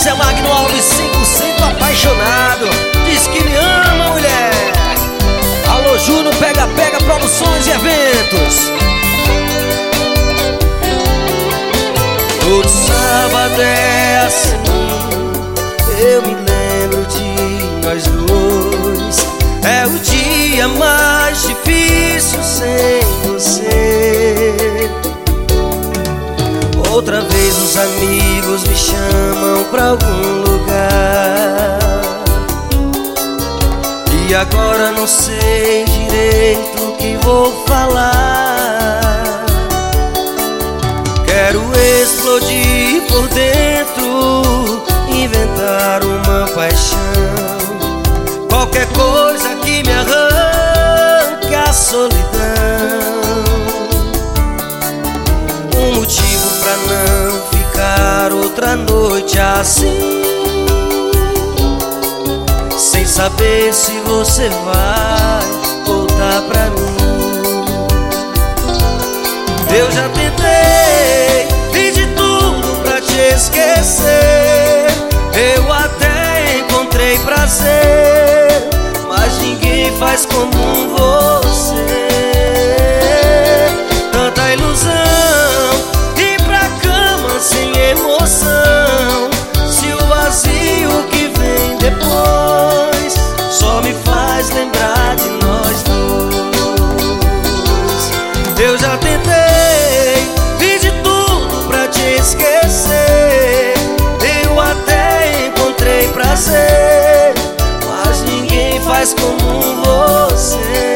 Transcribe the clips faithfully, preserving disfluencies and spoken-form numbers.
Isso é Magno Alves, cem por cento apaixonado. Diz que me ama, mulher. Alô, Juno, Pega Pega Produções e Eventos. Todo sábado é assim, eu me lembro de nós dois. É o dia mais difícil sem você. Outra vez os amigos me chamam pra algum lugar, e agora não sei direito o que vou falar. Quero explodir por dentro, inventar uma paixão, qualquer coisa que me arranque a solidão. Um motivo pra não ficar outra noite assim, sem saber se você vai voltar pra mim. Eu já tentei, fiz de tudo pra te esquecer. Eu até encontrei prazer, mas ninguém faz como você. Tanta ilusão, ir pra cama sem emoção. Se o vazio que vem depois só me faz lembrar de nós dois. Eu já tentei, fiz de tudo pra te esquecer. Eu até encontrei prazer, mas ninguém faz como você.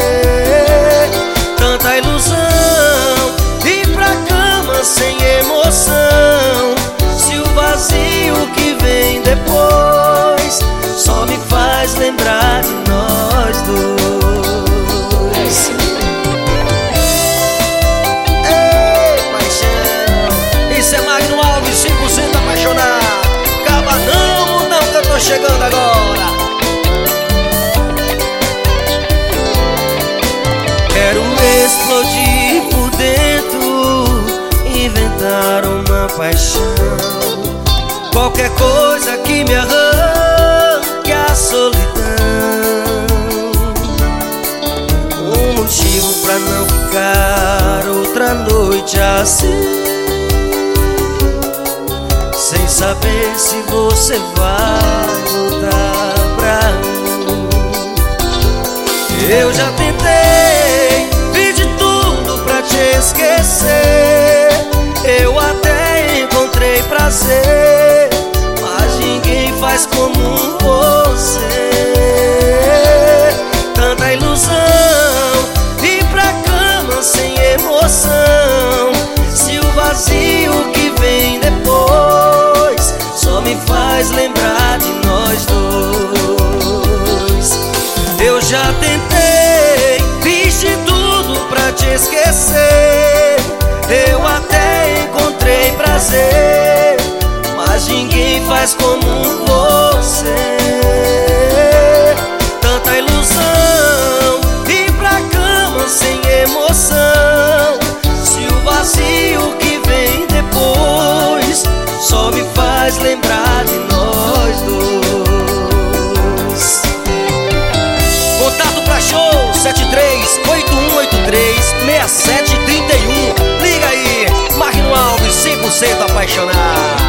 Tanta ilusão, ir pra cama sem emoção. Se o vazio que vem depois só me faz lembrar de nós dois. Ei, paixão, isso é Magno Alves, cem por cento apaixonado. Acaba não, não, que eu tô chegando agora. Quero explodir por dentro, inventar uma paixão, qualquer coisa que me arranque a solidão. Um motivo pra não ficar outra noite assim, sem saber se você vai voltar pra mim. Eu já tentei, fiz de tudo pra te esquecer. Eu até encontrei prazer, mas ninguém faz como você. Tanta ilusão, ir pra cama sem emoção. Se o vazio que vem depois só me faz lembrar de nós dois. Eu já tentei, fiz de tudo pra te esquecer. Eu até encontrei prazer, mas ninguém faz como você. Tanta ilusão, ir pra cama sem emoção. Se o vazio que vem depois só me faz lembrar de nós dois. Contato pra show sete três oito um oito três seis sete três um. Liga aí, Magno Alves, cem por cento apaixonado.